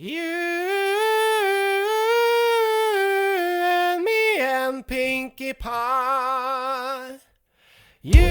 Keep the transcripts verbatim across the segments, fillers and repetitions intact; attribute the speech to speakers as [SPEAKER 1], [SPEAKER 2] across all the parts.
[SPEAKER 1] You and me and Pinkie Pie. You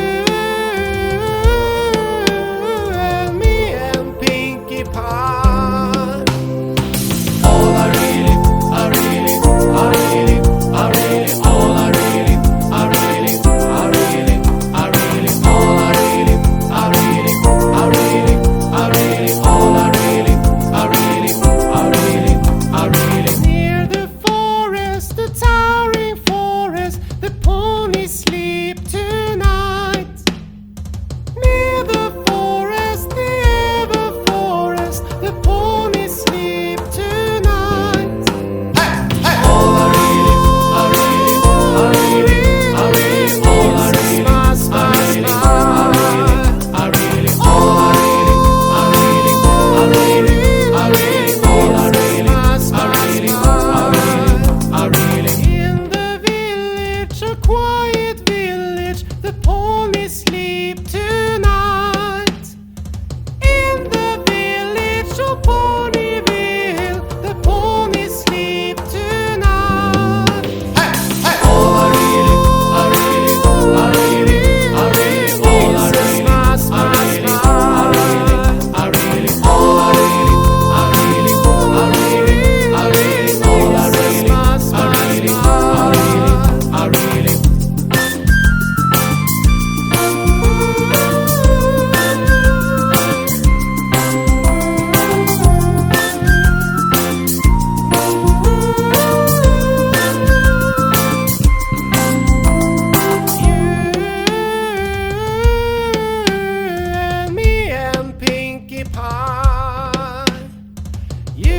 [SPEAKER 1] and me and Pinkie Pie. All I really, I really, I really, I really, all I really, I really, I really, I really, all I really, I really, I really, I really, all I really, I really, I really, I really. Near the forest, the towering forest, the ponies sleep tonight. Near the forest, the ever forest, the ponies sleep tonight. Hey, hey. All I really, I really, I really, I really, all I really, I really, I really, all I really, I really, I really, I really, all I really, I really, I really. In the village, a quiet village, the ponies sleep tonight. In the village of Ponyville, the ponies sleep tonight. Hey, hey. All I really, I really, I really, I really, all I really, I really, I really, all I really, I really, I really, I really, all I really, I really, I really, I really. You and me and Pinkie Pie. You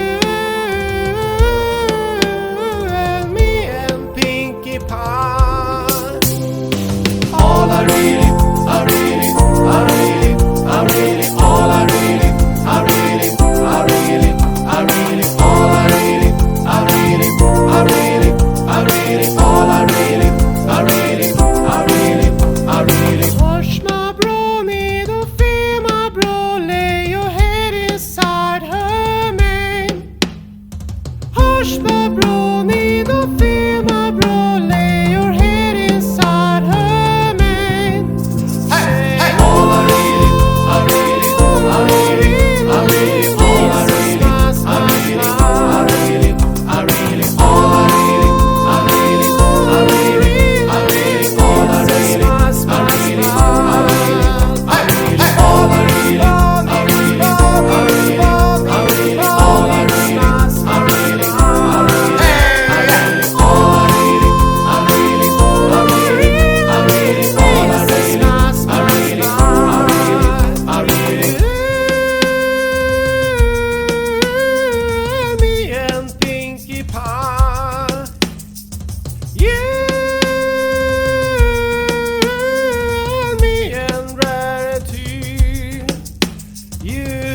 [SPEAKER 1] and me and Pinkie Pie. All I really, I really, I really, I really, all I really, I really, I really, I really, all I really, I really, I really, I really, all I really, I really, I really, I really. Hush my bro, need a feel my bro, lay your head inside her mane. Hush my bro, need a feel my bro, lay your head inside her mane. Hey, hey. All I really, I really, I really, I really, all I really, I really, I really, I really, all I really, I really, I really, I really, all I really, I really, I really, I really, all I really, I really, I really, I really, all I really, I really, I really, hey, all I really, I really, I really, I really, all I really, I really, I really, I really. Me and Pinkie Pie. You and me and Rarity. You